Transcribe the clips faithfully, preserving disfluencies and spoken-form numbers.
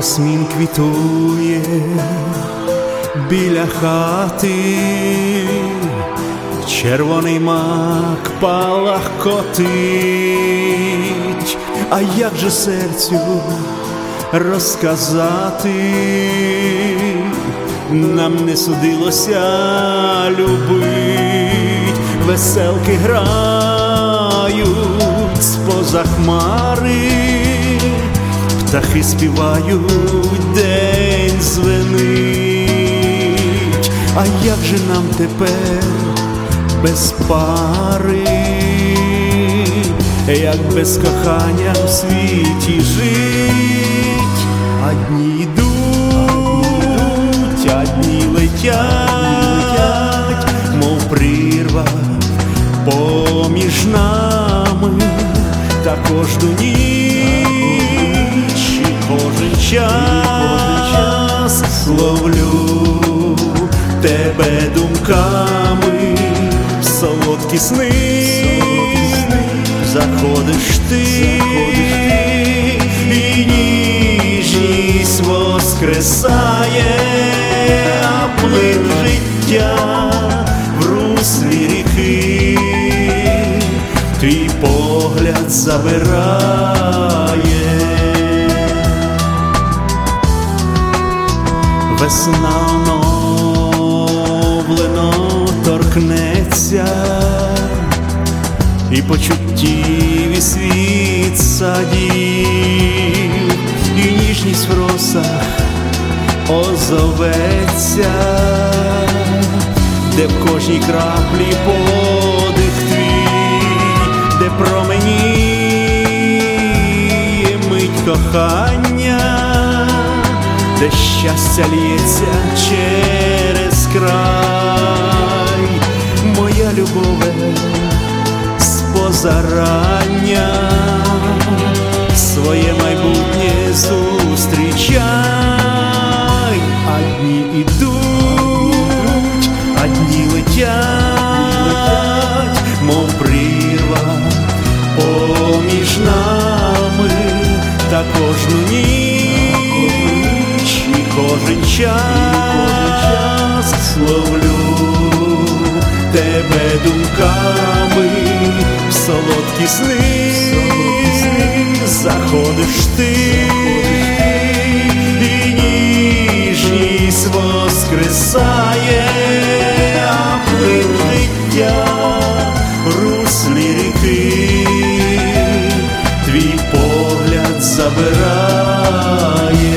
Жасмін квітує біля хати, червоний мак палахкотить. А як же серцю розказати, нам не судилося любить. Веселки грають споза хмари, птахи співають, день звенить. А як же нам тепер без пари, як без кохання в світі жить? А дні йдуть, а дні летять, мов прірва поміж нами, та кожну ніч і кожен час ловлю тебе думками в солодкі сни. Заходиш ти, і ніжність воскресає, а плин життя в руслі ріки твій погляд забирає. Весна оновлено торкнеться, і почуттів і світ садів, і ніжність в росах озоветься, де в кожній краплі подих твій, де променіє мить кохання, де щастя лється через край. Моя любове, позарання своє майбутнє зустрічай. А дні ідуть, а дні летять, мов прірва поміж нами, та кожну ніч і кожен час ловлю тебе думками в солодкі сни. Заходиш ти, і ніжність воскресає, а плин життя в руслі ріки твій погляд забирає.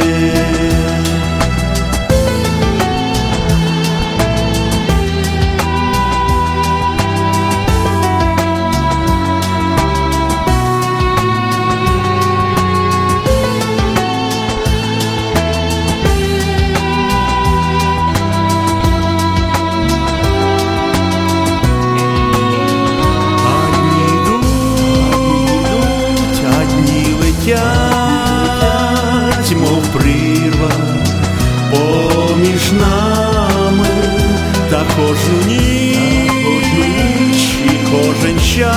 Мов прірва поміж нами, та кожну ніч і кожен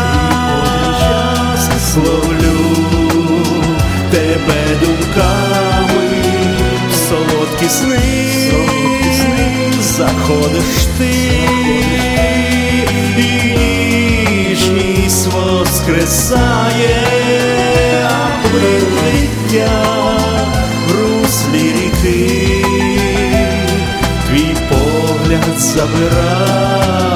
час ловлю тебе думками в солодкі сни. Заходиш ти, і ніжність воскресає, а плин життя в руслі ріки твій погляд забирає.